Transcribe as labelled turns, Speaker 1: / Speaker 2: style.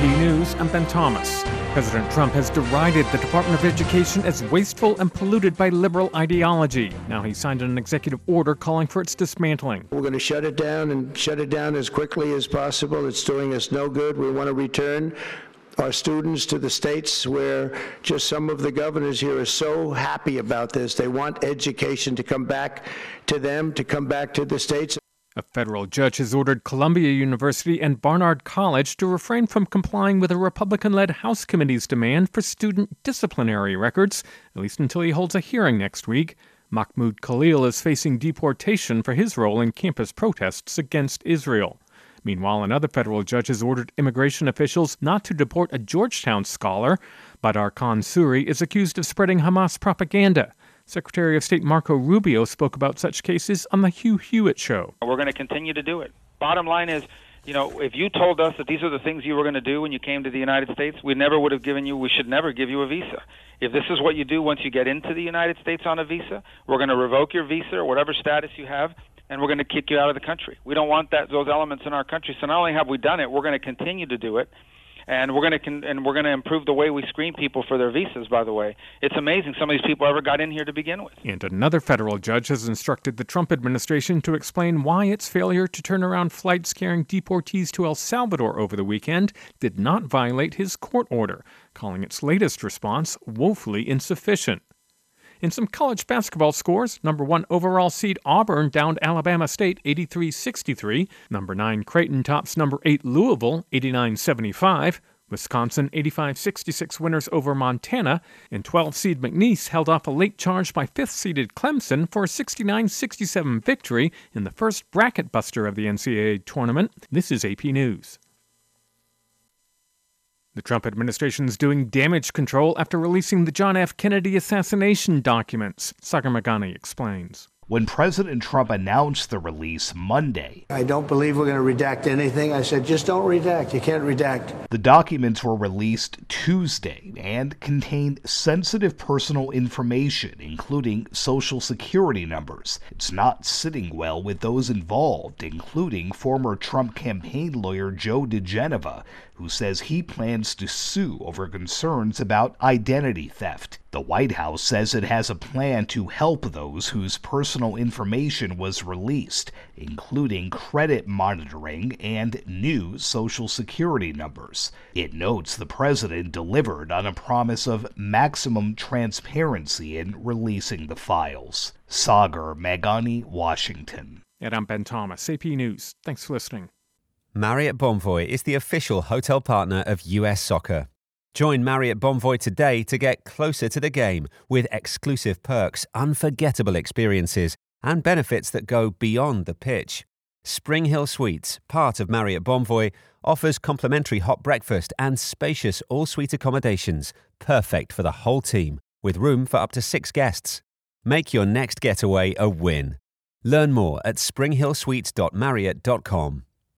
Speaker 1: News, I'm Ben Thomas. President Trump has derided the Department of Education as wasteful and polluted by liberal ideology. Now he signed an executive order calling for its dismantling.
Speaker 2: We're going to shut it down and shut it down as quickly as possible. It's doing us no good. We want to return our students to the states where just some of the governors here are so happy about this. They want education to come back to them, to come back to the states.
Speaker 1: A federal judge has ordered Columbia University and Barnard College to refrain from complying with a Republican-led House committee's demand for student disciplinary records, at least until he holds a hearing next week. Mahmoud Khalil is facing deportation for his role in campus protests against Israel. Meanwhile, another federal judge has ordered immigration officials not to deport a Georgetown scholar. Badar Khan Suri is accused of spreading Hamas propaganda. Secretary of State Marco Rubio spoke about such cases on the Hugh Hewitt Show.
Speaker 3: We're going to continue to do it. Bottom line is, if you told us that these are the things you were going to do when you came to the United States, we should never give you a visa. If this is what you do once you get into the United States on a visa, we're going to revoke your visa or whatever status you have, and we're going to kick you out of the country. We don't want those elements in our country. So not only have we done it, we're going to continue to do it, and we're going to improve the way we screen people for their visas. By the way, it's amazing some of these people ever got in here to begin with.
Speaker 1: And another federal judge has instructed the Trump administration to explain why its failure to turn around flights carrying deportees to El Salvador over the weekend did not violate his court order, calling its latest response woefully insufficient. In some college basketball scores, number 1 overall seed Auburn downed Alabama State 83-63. Number 9 Creighton tops number 8 Louisville 89-75. Wisconsin 85-66 winners over Montana. And 12 seed McNeese held off a late charge by 5th seeded Clemson for a 69-67 victory in the first bracket buster of the NCAA tournament. This is AP News. The Trump administration is doing damage control after releasing the John F. Kennedy assassination documents. Sagar Meghani explains.
Speaker 4: When President Trump announced the release Monday,
Speaker 2: I don't believe we're going to redact anything. I said, just don't redact. You can't redact.
Speaker 4: The documents were released Tuesday and contained sensitive personal information, including Social Security numbers. It's not sitting well with those involved, including former Trump campaign lawyer Joe diGenova, who says he plans to sue over concerns about identity theft. The White House says it has a plan to help those whose personal information was released, including credit monitoring and new Social Security numbers. It notes the president delivered on a promise of maximum transparency in releasing the files. Sagar Meghani, Washington.
Speaker 1: And I'm Ben Thomas, AP News. Thanks for listening.
Speaker 5: Marriott Bonvoy is the official hotel partner of US Soccer. Join Marriott Bonvoy today to get closer to the game with exclusive perks, unforgettable experiences, and benefits that go beyond the pitch. Spring Hill Suites, part of Marriott Bonvoy, offers complimentary hot breakfast and spacious all-suite accommodations, perfect for the whole team, with room for up to 6 guests. Make your next getaway a win. Learn more at springhillsuites.marriott.com.